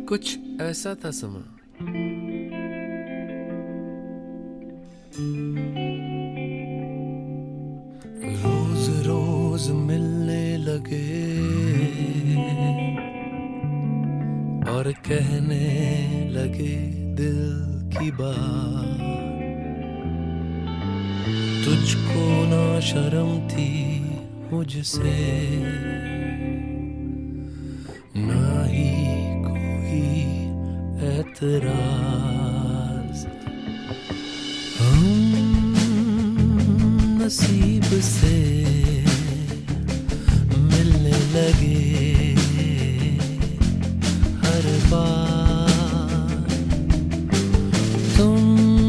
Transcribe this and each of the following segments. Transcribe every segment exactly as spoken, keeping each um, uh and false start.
कुछ ऐसा था समा। रोज रोज मिलने लगे और कहने लगे दिल की बात। तुझको ना शर्म थी मुझसे, ना ही कोई एतराज। हम नसीब से मिलने लगे हर बार। तुम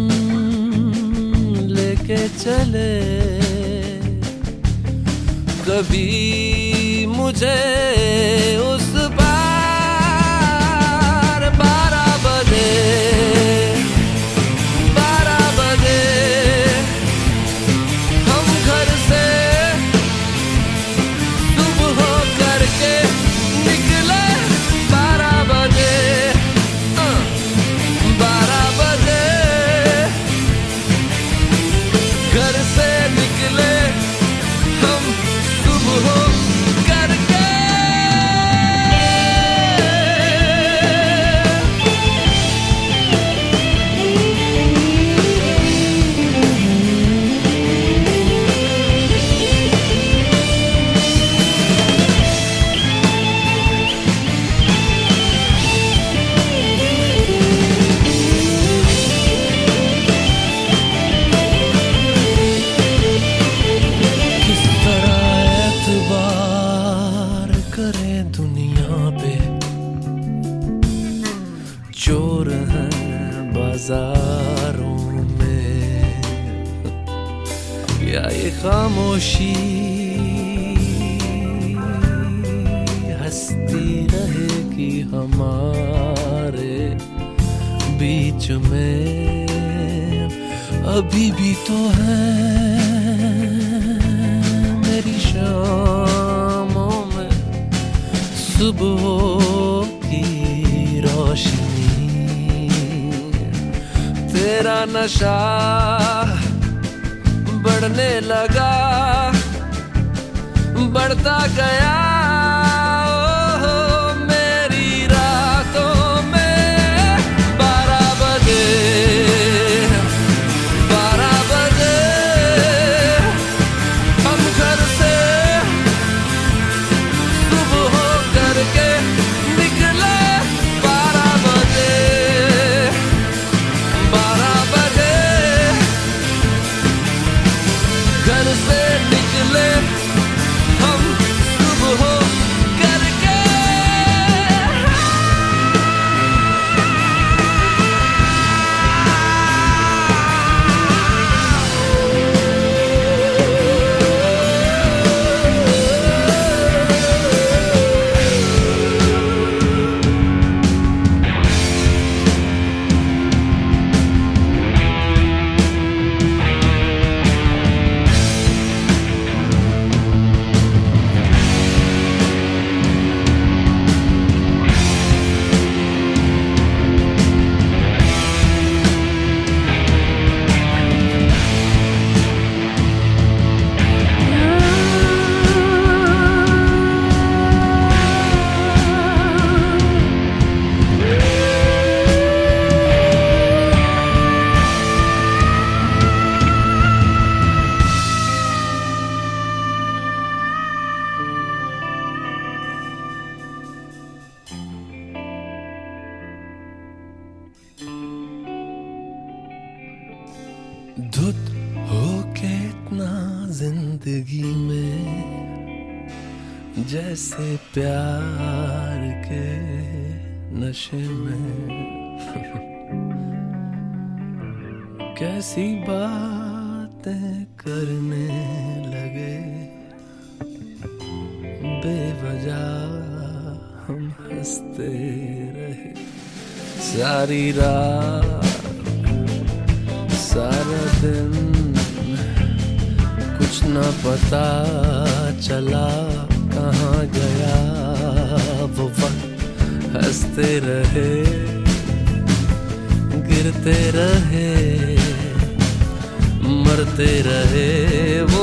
लेके चले कभी मुझे उस बार। बारह बजे बारह बजे हम घर से सुबह करके निकले। बारह बजे बारह बजे घर से निकले हम सुबह करके। किस तरह एतबार करें दुनिया पे, चोर हैं बाजारों में। क्या ये खामोशी हंसती रहेगी हमारे बीच में? अभी भी तो है मेरी शामों में सुबह की रोशनी। तेरा नशा बढ़ने लगा, बढ़ता गया ओ मेरी रातों में। बारह बजे बारह बजे हम घर से सुबह करके निकले। बारह बजे बारह बजे घर से निकले हम सुबह करके। धुत होके इतना जिंदगी में, जैसे प्यार के नशे में। कैसी बातें करने लगे बेवजह हम हंसते रहे सारी रात सारा दिन। कुछ न पता चला कहाँ गया वो वक्त, हंसते हंसते रहे, गिरते रहे, मरते रहे वो